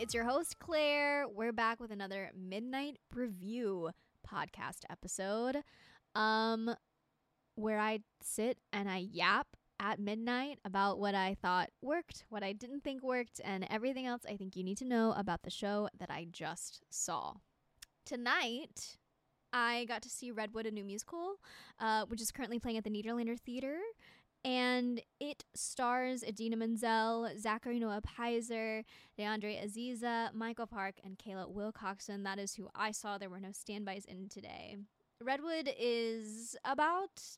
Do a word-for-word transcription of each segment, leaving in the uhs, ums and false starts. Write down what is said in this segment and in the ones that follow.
It's your host, Claire. We're back with another Midnight Review podcast episode um, where I sit and I yap at midnight about what I thought worked, what I didn't think worked, and everything else I think you need to know about the show that I just saw. Tonight, I got to see Redwood, a new musical, uh, which is currently playing at the Nederlander Theater. And it stars Idina Menzel, Zachary Noah Pizer, DeAndre Aziza, Michael Park, and Kayla Wilcoxon. That is who I saw. There were no standbys in today. Redwood is about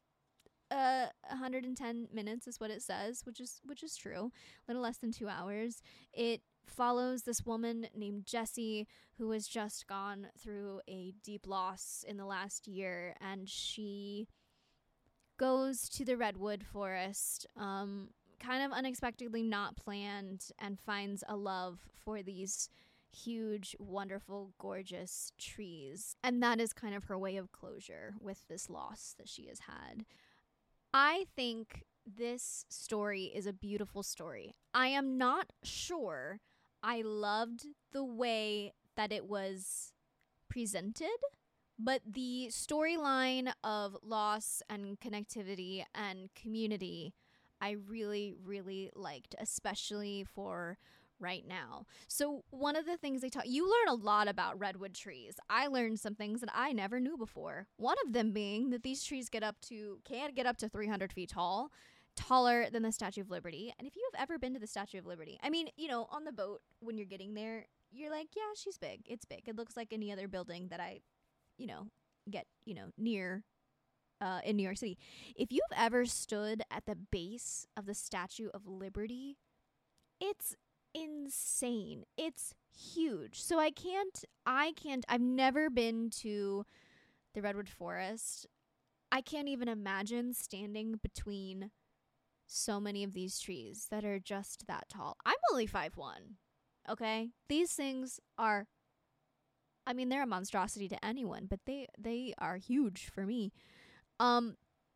uh, one hundred ten minutes is what it says, which is which is true. A little less than two hours. It follows this woman named Jessie who has just gone through a deep loss in the last year, and she goes to the redwood forest, um, kind of unexpectedly, not planned, and finds a love for these huge, wonderful, gorgeous trees. And that is kind of her way of closure with this loss that she has had. I think this story is a beautiful story. I am not sure I loved the way that it was presented, but the storyline of loss and connectivity and community, I really, really liked, especially for right now. So one of the things they taught, you learn a lot about redwood trees. I learned some things that I never knew before. One of them being that these trees get up to, can get up to three hundred feet tall, taller than the Statue of Liberty. And if you have ever been to the Statue of Liberty, I mean, you know, on the boat when you're getting there, you're like, yeah, she's big. It's big. It looks like any other building that I you know, get, you know, near uh, in New York City. If you've ever stood at the base of the Statue of Liberty, it's insane. It's huge. So I can't, I can't, I've never been to the Redwood Forest. I can't even imagine standing between so many of these trees that are just that tall. I'm only five one, okay? These things are I mean, they're a monstrosity to anyone, but they they are huge for me. Um,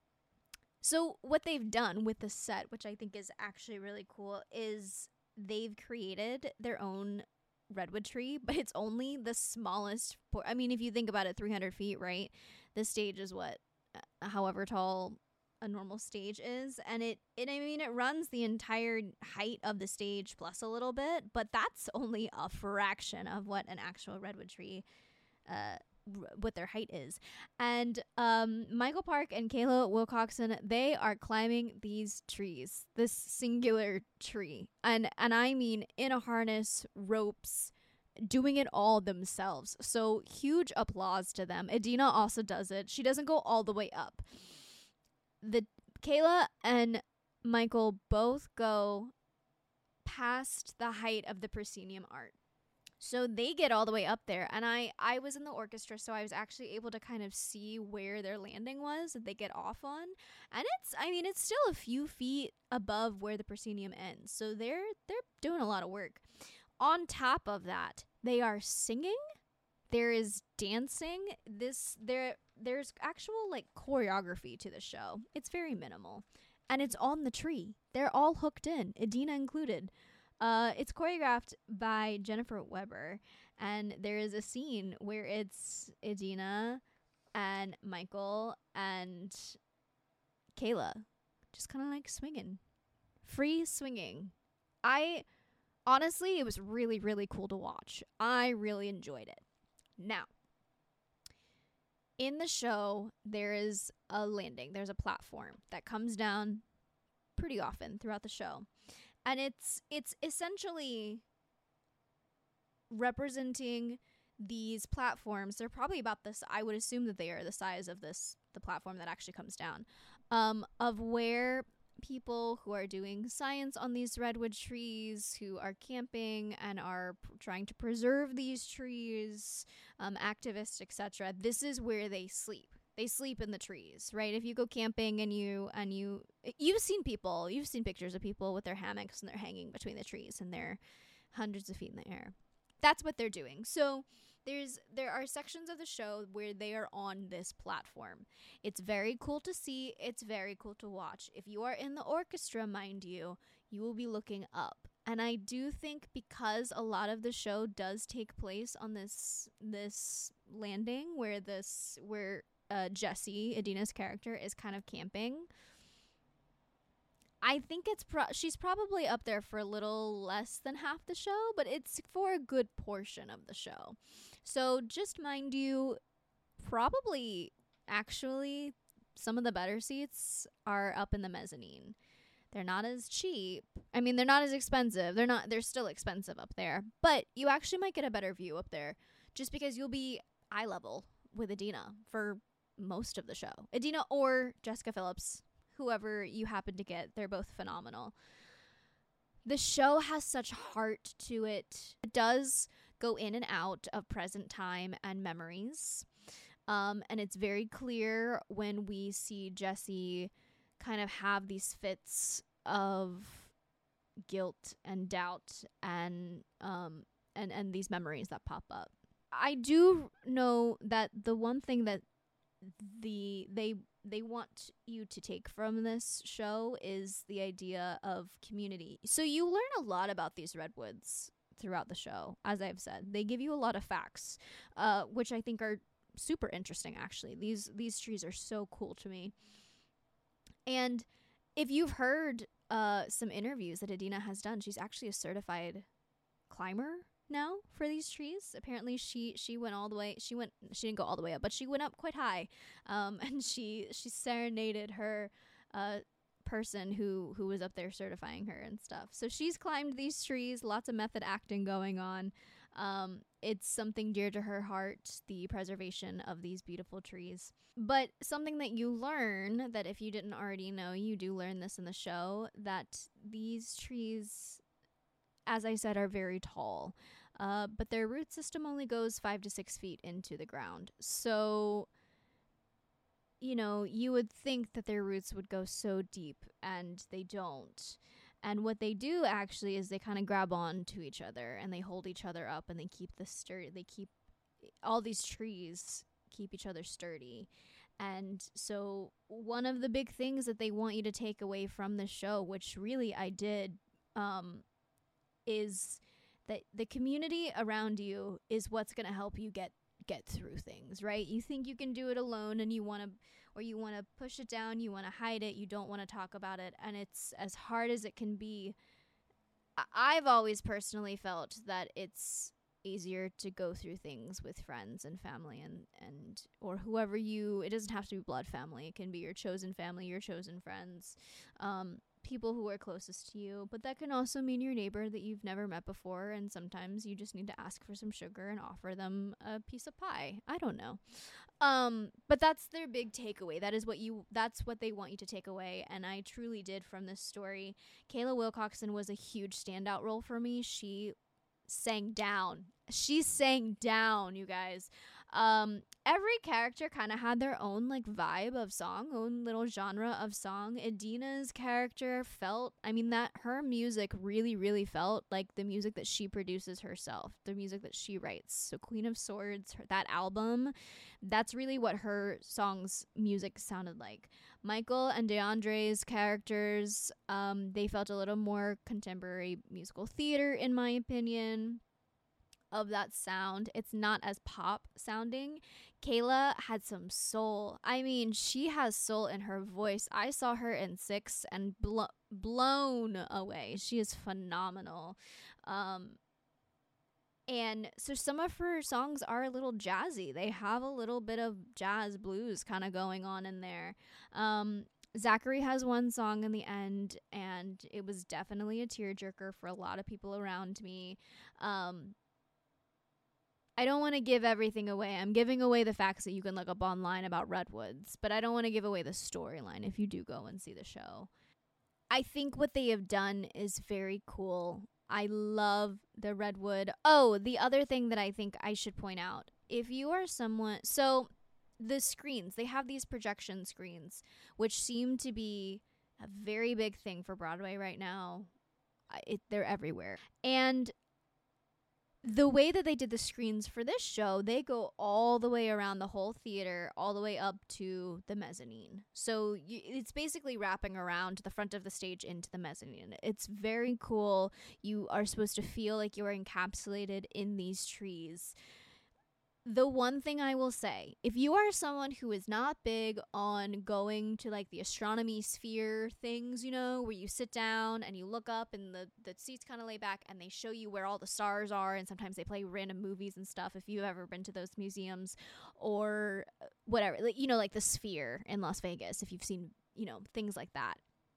so what they've done with the set, which I think is actually really cool, is they've created their own redwood tree, but it's only the smallest. Por- I mean, if you think about it, three hundred feet, right? The stage is what, uh, however tall a normal stage is, and it, it I mean it runs the entire height of the stage plus a little bit, but that's only a fraction of what an actual redwood tree uh r- what their height is. And um Michael Park and Kayla Wilcoxon, they are climbing these trees, this singular tree, and and I mean in a harness, ropes, doing it all themselves. So huge applause to them. Idina also does it. She doesn't go all the way up. The Kayla and Michael both go past the height of the proscenium art. So they get all the way up there. And I, I was in the orchestra, so I was actually able to kind of see where their landing was that they get off on. And it's, I mean, it's still a few feet above where the proscenium ends. So they're, they're doing a lot of work. On top of that, they are singing. There is dancing. This there there's actual like choreography to the show. It's very minimal, and it's on the tree. They're all hooked in, Idina included. Uh, it's choreographed by Jennifer Weber, and there is a scene where it's Idina and Michael and Kayla just kind of like swinging, free swinging. I honestly, it was really really cool to watch. I really enjoyed it. Now, in the show, there is a landing. There's a platform that comes down pretty often throughout the show. And it's it's essentially representing these platforms. They're probably about this, I would assume that they are the size of this, the platform that actually comes down, um, of where people who are doing science on these redwood trees, who are camping and are p- trying to preserve these trees, um, activists, et cetera. This is where they sleep. They sleep in the trees, right? If you go camping and you and you you've seen people, you've seen pictures of people with their hammocks and they're hanging between the trees and they're hundreds of feet in the air. That's what they're doing. So there's there are sections of the show where they are on this platform. It's very cool to see. It's very cool to watch. If you are in the orchestra, mind you, you will be looking up. And I do think because a lot of the show does take place on this this landing where this where uh, Jessie, Idina's character, is kind of camping. I think it's pro- she's probably up there for a little less than half the show, but it's for a good portion of the show. So just mind you, probably actually some of the better seats are up in the mezzanine. They're not as cheap. I mean, they're not as expensive. They're not they're still expensive up there, but you actually might get a better view up there just because you'll be eye level with Idina for most of the show. Idina or Jessica Phillips, whoever you happen to get, they're both phenomenal. The show has such heart to it. It does go in and out of present time and memories. Um, and it's very clear when we see Jessie kind of have these fits of guilt and doubt and um and and these memories that pop up. I do know that the one thing that the they they want you to take from this show is the idea of community. So you learn a lot about these redwoods throughout the show. As I've said, they give you a lot of facts, uh which I think are super interesting. Actually, these these trees are so cool to me. And if you've heard uh, some interviews that Idina has done, she's actually a certified climber now for these trees. Apparently, she she went all the way. She went. She didn't go all the way up, but she went up quite high. Um, and she she serenaded her uh person who who was up there certifying her and stuff. So she's climbed these trees. Lots of method acting going on. Um, it's something dear to her heart, the preservation of these beautiful trees. But something that you learn, that if you didn't already know, you do learn this in the show, that these trees, as I said, are very tall. Uh, but their root system only goes five to six feet into the ground. So, you know, you would think that their roots would go so deep, and they don't. And what they do actually is they kind of grab on to each other and they hold each other up, and they keep the sturdy. They keep all these trees keep each other sturdy. And so one of the big things that they want you to take away from the show, which really I did, um, is that the community around you is what's going to help you get get through things, right? You think you can do it alone, and you want to or you want to push it down, you want to hide it, you don't want to talk about it, and it's as hard as it can be. I- I've always personally felt that it's easier to go through things with friends and family and and or whoever you it doesn't have to be blood family. It can be your chosen family, your chosen friends, um people who are closest to you, but that can also mean your neighbor that you've never met before, and sometimes you just need to ask for some sugar and offer them a piece of pie. I don't know. Um, but that's their big takeaway. That is what you that's what they want you to take away, and I truly did from this story. Kayla Wilcoxon was a huge standout role for me. She sang down. She sang down, you guys. Um, every character kind of had their own like vibe of song, own little genre of song. Idina's character felt, I mean, that her music really, really felt like the music that she produces herself, the music that she writes. So Queen of Swords, her, that album, that's really what her song's music sounded like. Michael and DeAndre's characters, um, they felt a little more contemporary musical theater, in my opinion, of that sound. It's not as pop sounding. Kayla had some soul. I mean, she has soul in her voice. I saw her in Six and blo- blown away. She is phenomenal. Um, and so some of her songs are a little jazzy. They have a little bit of jazz blues kind of going on in there. Um, Zachary has one song in the end, and it was definitely a tearjerker for a lot of people around me. Um, I don't want to give everything away. I'm giving away the facts that you can look up online about redwoods, but I don't want to give away the storyline if you do go and see the show. I think what they have done is very cool. I love the redwood. Oh, the other thing that I think I should point out, if you are someone, so the screens, they have these projection screens, which seem to be a very big thing for Broadway right now. It, they're everywhere. And the way that they did the screens for this show, they go all the way around the whole theater, all the way up to the mezzanine. So y- it's basically wrapping around the front of the stage into the mezzanine. It's very cool. You are supposed to feel like you're encapsulated in these trees. The one thing I will say, if you are someone who is not big on going to like the astronomy sphere things, you know, where you sit down and you look up and the, the seats kind of lay back and they show you where all the stars are, and sometimes they play random movies and stuff, if you've ever been to those museums or whatever, like, you know, like the Sphere in Las Vegas, if you've seen, you know, things like that.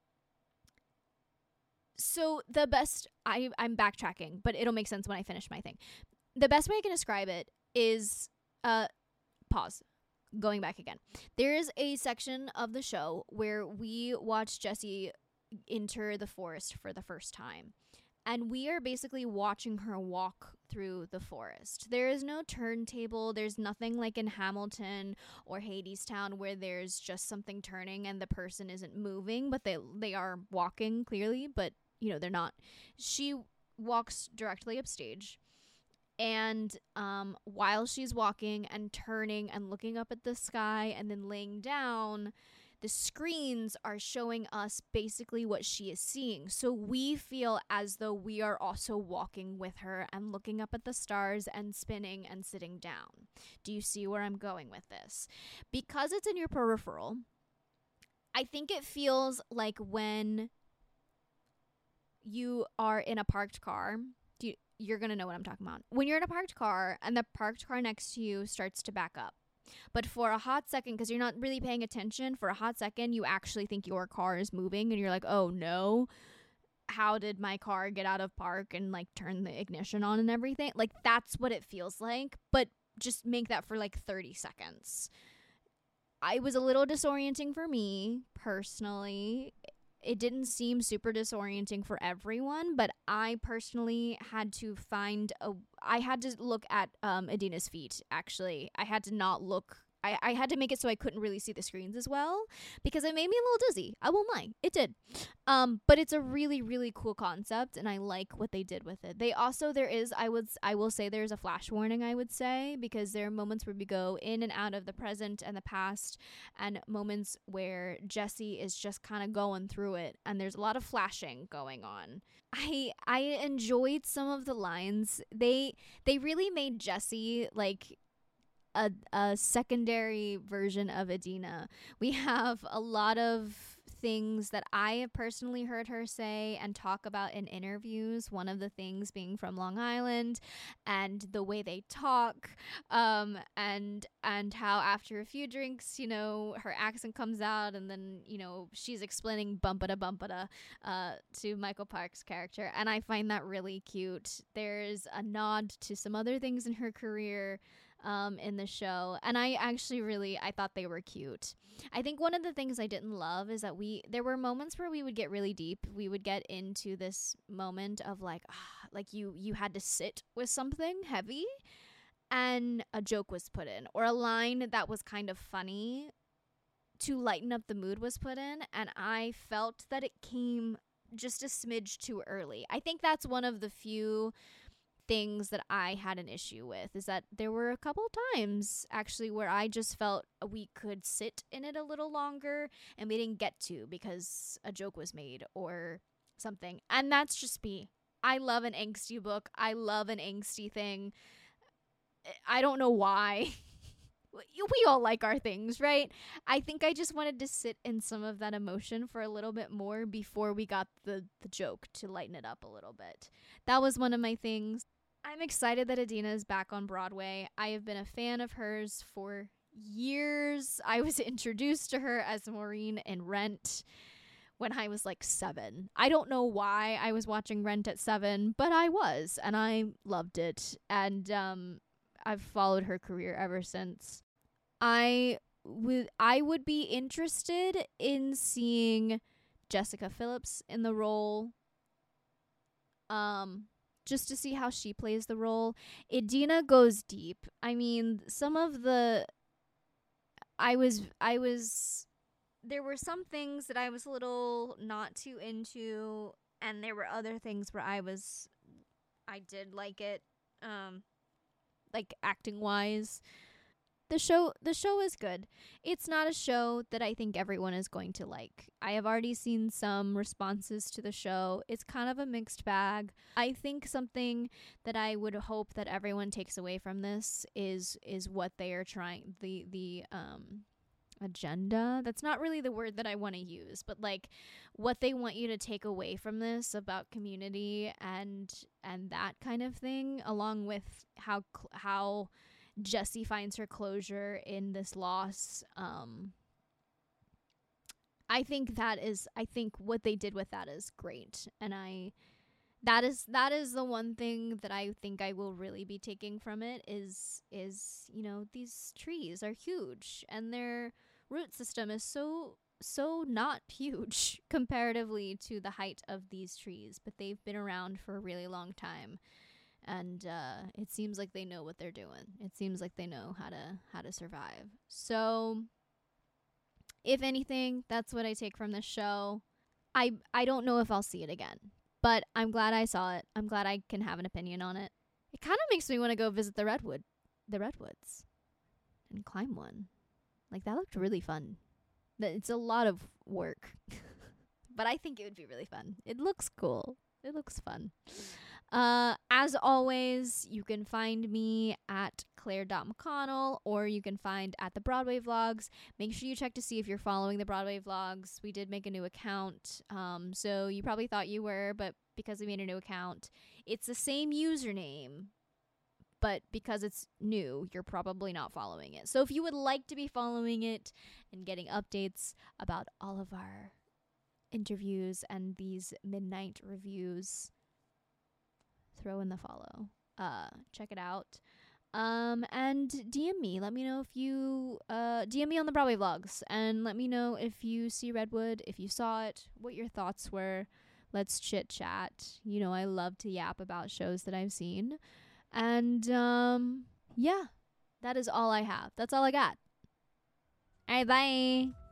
So the best, I, I'm backtracking, but it'll make sense when I finish my thing. The best way I can describe it is, uh, pause, going back again. There is a section of the show where we watch Jessie enter the forest for the first time. And we are basically watching her walk through the forest. There is no turntable. There's nothing like in Hamilton or Hadestown where there's just something turning and the person isn't moving, but they they are walking clearly, but, you know, they're not. She walks directly upstage. And um, while she's walking and turning and looking up at the sky and then laying down, the screens are showing us basically what she is seeing. So we feel as though we are also walking with her and looking up at the stars and spinning and sitting down. Do you see where I'm going with this? Because it's in your peripheral, I think it feels like when you are in a parked car. Do you, you're going to know what I'm talking about. When you're in a parked car and the parked car next to you starts to back up. But for a hot second, because you're not really paying attention, for a hot second, you actually think your car is moving and you're like, oh no, how did my car get out of park and like turn the ignition on and everything? Like that's what it feels like, but just make that for like thirty seconds. I was a little disorienting for me personally. It didn't seem super disorienting for everyone, but I personally had to find a, I had to look at um, Idina's feet, actually. I had to not look, I, I had to make it so I couldn't really see the screens as well, because it made me a little dizzy. I won't lie. It did. Um, but it's a really, really cool concept, and I like what they did with it. They also, there is, I would, I will say there's a flash warning, I would say, because there are moments where we go in and out of the present and the past, and moments where Jessie is just kind of going through it, and there's a lot of flashing going on. I I enjoyed some of the lines. They they really made Jessie like a a secondary version of Idina. We have a lot of things that I have personally heard her say and talk about in interviews. One of the things being from Long Island and the way they talk, um, and and how after a few drinks, you know, her accent comes out, and then, you know, she's explaining bumpata bumpata uh, to Michael Park's character, and I find that really cute. There's a nod to some other things in her career um in the show, and I actually really I thought they were cute. I think one of the things I didn't love is that we there were moments where we would get really deep. We would get into this moment of like ah, like you you had to sit with something heavy and a joke was put in, or a line that was kind of funny to lighten up the mood was put in, and I felt that it came just a smidge too early. I think that's one of the few things that I had an issue with, is that there were a couple times actually where I just felt we could sit in it a little longer and we didn't get to because a joke was made or something. And that's just me. I love an angsty book. I love an angsty thing. I don't know why. We all like our things, right? I think I just wanted to sit in some of that emotion for a little bit more before we got the, the joke to lighten it up a little bit. That was one of my things. I'm excited that Idina is back on Broadway. I have been a fan of hers for years. I was introduced to her as Maureen in Rent when I was like seven. I don't know why I was watching Rent at seven, but I was, and I loved it. And um, I've followed her career ever since. I would I would be interested in seeing Jessica Phillips in the role. Um. Just to see how she plays the role. Idina goes deep. I mean, some of the I was I was there were some things that I was a little not too into, and there were other things where I was I did like it. Um, like acting wise. The show the show is good. It's not a show that I think everyone is going to like. I have already seen some responses to the show. It's kind of a mixed bag. I think something that I would hope that everyone takes away from this is is what they are trying the the um agenda. That's not really the word that I want to use, but like what they want you to take away from this about community and and that kind of thing, along with how cl- how Jessie finds her closure in this loss. Um, I think that is, I think what they did with that is great. And I, that is, that is the one thing that I think I will really be taking from it is, is, you know, these trees are huge and their root system is so, so not huge comparatively to the height of these trees, but they've been around for a really long time. And uh, it seems like they know what they're doing. It seems like they know how to how to survive. So, if anything, that's what I take from this show. I I don't know if I'll see it again, but I'm glad I saw it. I'm glad I can have an opinion on it. It kind of makes me want to go visit the redwood, the redwoods, and climb one. Like that looked really fun. It's a lot of work, but I think it would be really fun. It looks cool. It looks fun. Uh, as always, you can find me at claire.mcconnell, or you can find at the Broadway Vlogs. Make sure you check to see if you're following the Broadway Vlogs. We did make a new account, um, so you probably thought you were, but because we made a new account, it's the same username, but because it's new, you're probably not following it. So if you would like to be following it and getting updates about all of our interviews and these midnight reviews, throw in the follow. Uh, check it out. Um, and D M me. Let me know if you uh D M me on the Broadway Vlogs, and let me know if you see Redwood, if you saw it, what your thoughts were. Let's chit chat. You know, I love to yap about shows that I've seen. And um, yeah, that is all I have. That's all I got. All right, bye.